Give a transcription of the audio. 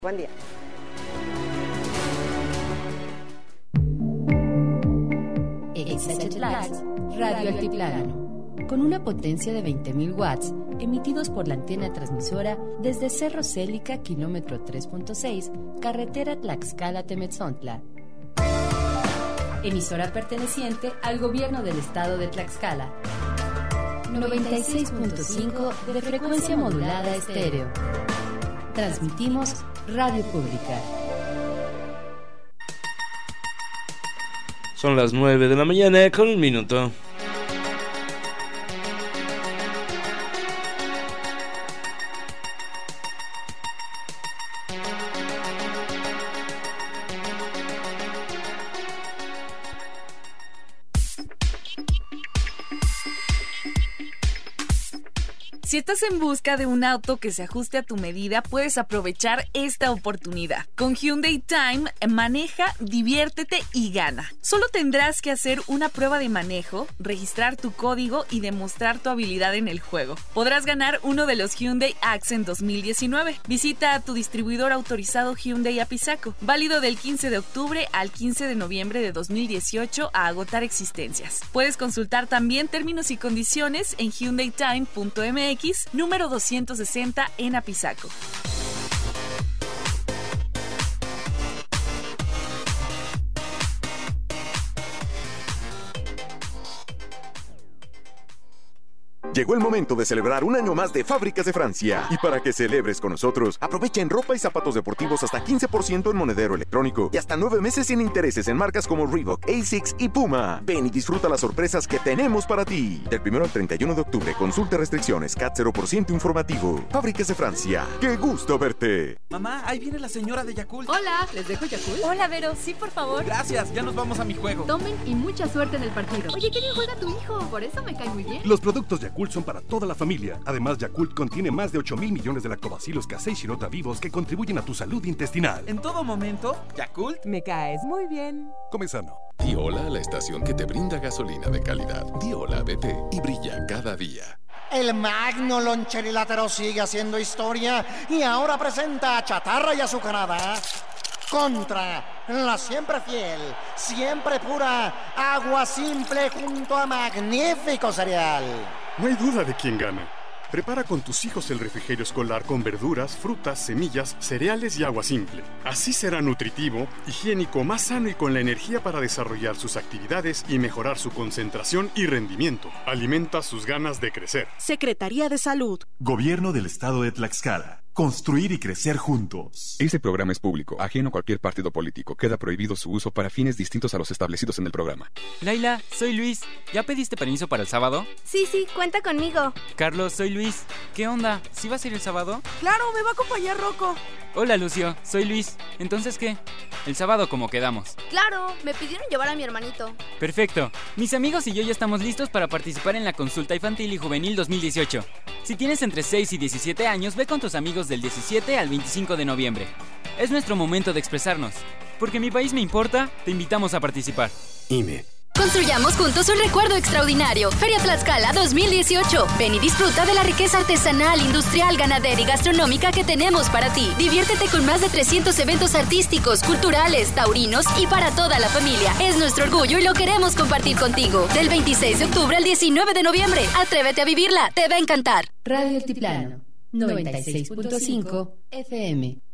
Buen día. XH Radio Altiplano. Con una potencia de 20.000 watts, emitidos por la antena transmisora desde Cerro Célica, kilómetro 3.6, carretera Tlaxcala-Temetzontla. Emisora perteneciente al gobierno del estado de Tlaxcala. 96.5 de frecuencia modulada estéreo. Transmitimos Radio Pública. Son las 9 de la mañana con 1 minuto. Si estás en busca de un auto que se ajuste a tu medida, puedes aprovechar esta oportunidad. Con Hyundai Time, maneja, diviértete y gana. Solo tendrás que hacer una prueba de manejo, registrar tu código y demostrar tu habilidad en el juego. Podrás ganar uno de los Hyundai Accent 2019. Visita a tu distribuidor autorizado Hyundai Apizaco. Válido del 15 de octubre al 15 de noviembre de 2018 a agotar existencias. Puedes consultar también términos y condiciones en hyundaitime.mx, número 260 en Apizaco. Llegó el momento de celebrar un año más de Fábricas de Francia. Y para que celebres con nosotros, aprovecha en ropa y zapatos deportivos hasta 15% en monedero electrónico y hasta 9 meses sin intereses en marcas como Reebok, Asics y Puma. Ven y disfruta las sorpresas que tenemos para ti. Del 1 al 31 de octubre, consulta restricciones, CAT 0% informativo. Fábricas de Francia. ¡Qué gusto verte! Mamá, ahí viene la señora de Yakult. Hola, ¿les dejo Yakult? Hola, Vero, sí, por favor. Gracias, ya nos vamos a mi juego. Tomen y mucha suerte en el partido. Oye, qué bien juega tu hijo, por eso me cae muy bien. Los productos Yakult son para toda la familia. Además, Yakult contiene más de 8,000 millones de lactobacilos casei shirota vivos que contribuyen a tu salud intestinal. En todo momento, Yakult. Me caes muy bien. Come sano. Di hola a la estación que te brinda gasolina de calidad. Di hola a BP y brilla cada día. El magno loncherilatero sigue haciendo historia y ahora presenta a Chatarra y Azucarada contra la siempre fiel, siempre pura Agua Simple junto a Magnífico Cereal. No hay duda de quién gana. Prepara con tus hijos el refrigerio escolar con verduras, frutas, semillas, cereales y agua simple. Así será nutritivo, higiénico, más sano y con la energía para desarrollar sus actividades y mejorar su concentración y rendimiento. Alimenta sus ganas de crecer. Secretaría de Salud. Gobierno del Estado de Tlaxcala. Construir y crecer juntos. Este programa es público, ajeno a cualquier partido político. Queda prohibido su uso para fines distintos a los establecidos en el programa. Laila, soy Luis. ¿Ya pediste permiso para el sábado? Sí, cuenta conmigo. Carlos, soy Luis. ¿Qué onda? ¿Sí vas a ir el sábado? Claro, me va a acompañar Rocco. Hola, Lucio. Soy Luis. ¿Entonces qué? El sábado como quedamos. Claro, me pidieron llevar a mi hermanito. Perfecto. Mis amigos y yo ya estamos listos para participar en la consulta infantil y juvenil 2018. Si tienes entre 6 y 17 años, ve con tus amigos del 17 al 25 de noviembre. Es nuestro momento de expresarnos. Porque mi país me importa, te invitamos a participar. INE. Construyamos juntos un recuerdo extraordinario. Feria Tlaxcala 2018. Ven y disfruta de la riqueza artesanal, industrial, ganadera y gastronómica que tenemos para ti. Diviértete con más de 300 eventos artísticos, culturales, taurinos y para toda la familia. Es nuestro orgullo y lo queremos compartir contigo. Del 26 de octubre al 19 de noviembre. Atrévete a vivirla, te va a encantar. Radio Altiplano, 96.5 FM.